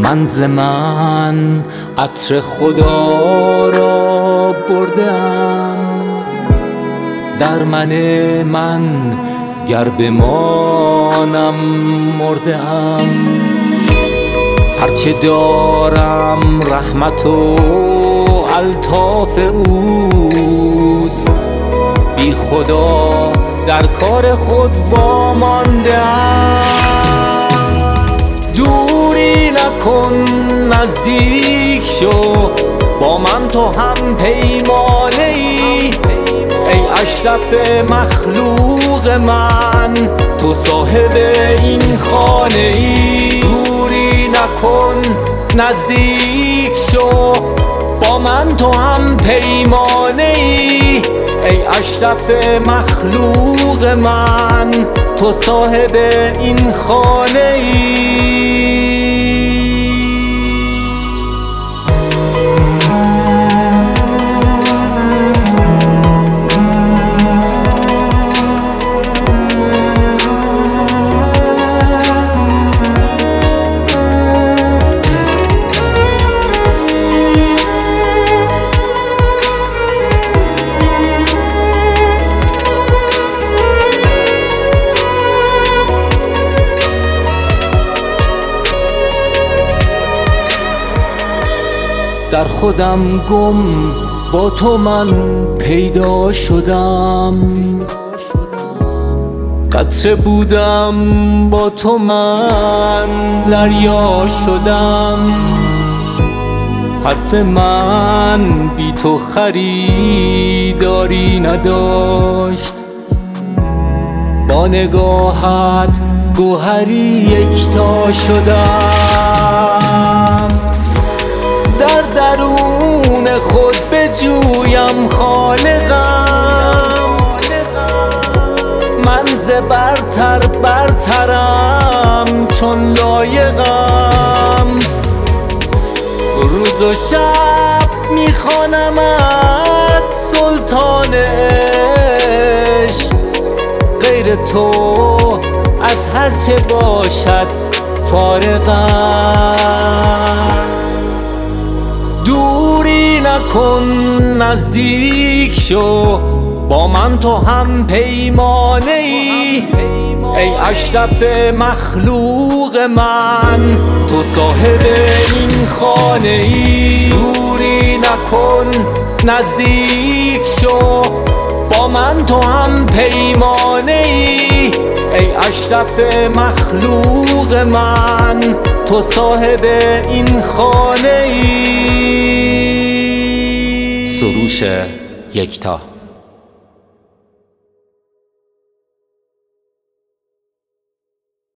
ز من عطر خدا را بردم. در من گر بمانم مردم. هرچه دارم رحمت و الطاف اوست، بی خدا در کار خود واماندم. دوری نکن نزدیک شو، با من تو هم پیمانه ای. ای اشرف مخلوق من، تو صاحب این خانه ای. دوری نکن نزدیک شو، با من تو هم پیمانه ای. ای اشرف مخلوق من، تو صاحب این خانه ای. در خودم گم با تو من پیدا شدم. قطره بودم با تو من دریا شدم. حرف من بی تو خریداری نداشت. با نگاهت گوهری یکتا شدم. در درون خود بجویم خالقم. من ز برترم چون لایقم. روز و شب میخوانمت سلطان عشق. غیر تو از هرچه باشد فارغم. دوری نکن نزدیک شو، با من تو هم پیمانه ای. ای اشرف مخلوق من، تو صاحب این خانه ای. دوری نکن نزدیک شو، با من تو هم پیمانه ای. ای اشرف مخلوق من، تو صاحب این خانه ای. سروش یکتا.